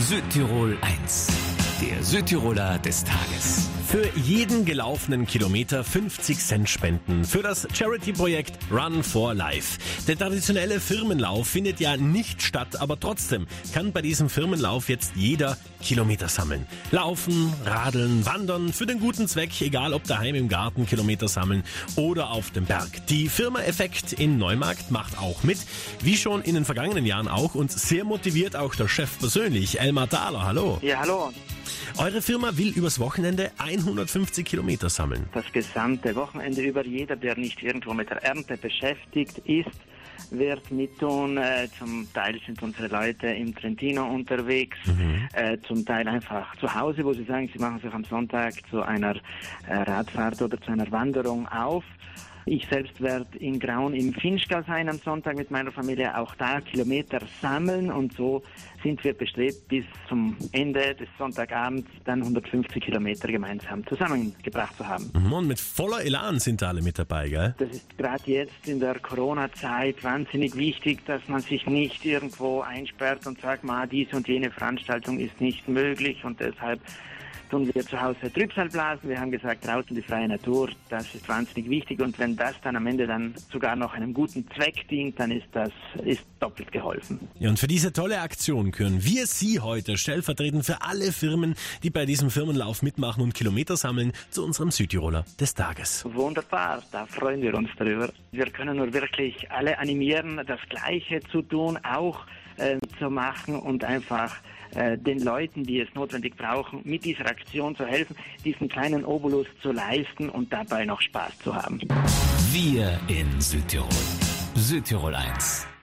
Südtirol 1, der Südtiroler des Tages. Für jeden gelaufenen Kilometer 50 Cent spenden für das Charity-Projekt Run for Life. Der traditionelle Firmenlauf findet ja nicht statt, aber trotzdem kann bei diesem Firmenlauf jetzt jeder Kilometer sammeln. Laufen, radeln, wandern, für den guten Zweck, egal ob daheim im Garten Kilometer sammeln oder auf dem Berg. Die Firma Effekt in Neumarkt macht auch mit, wie schon in den vergangenen Jahren auch, und sehr motiviert auch der Chef persönlich, Elmar Thaler. Hallo. Ja, hallo. Eure Firma will übers Wochenende 150 Kilometer sammeln. Das gesamte Wochenende über. Jeder, der nicht irgendwo mit der Ernte beschäftigt ist, wird mittun. Zum Teil sind unsere Leute im Trentino unterwegs, zum Teil einfach zu Hause, wo sie sagen, sie machen sich am Sonntag zu einer Radfahrt oder zu einer Wanderung auf. Ich selbst werde in Graun im Finchgau sein am Sonntag mit meiner Familie, auch da Kilometer sammeln, und so sind wir bestrebt, bis zum Ende des Sonntagabends dann 150 Kilometer gemeinsam zusammengebracht zu haben. Und mit voller Elan sind da alle mit dabei, gell? Das ist gerade jetzt in der Corona-Zeit wahnsinnig wichtig, dass man sich nicht irgendwo einsperrt und sagt, diese und jene Veranstaltung ist nicht möglich, und deshalb tun wir zu Hause Trübsal blasen. Wir haben gesagt, draußen die freie Natur, das ist wahnsinnig wichtig, und wenn das dann am Ende dann sogar noch einem guten Zweck dient, dann ist doppelt geholfen. Ja, und für diese tolle Aktion können wir Sie heute stellvertretend für alle Firmen, die bei diesem Firmenlauf mitmachen und Kilometer sammeln, zu unserem Südtiroler des Tages. Wunderbar, da freuen wir uns darüber. Wir können nur wirklich alle animieren, das Gleiche zu tun, auch zu machen und einfach den Leuten, die es notwendig brauchen, mit dieser Aktion zu helfen, diesen kleinen Obolus zu leisten und dabei noch Spaß zu haben. Wir in Südtirol. Südtirol 1.